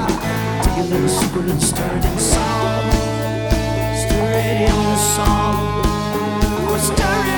Take a little secret and stir it in song. Stir it in the song. Oh, stir it.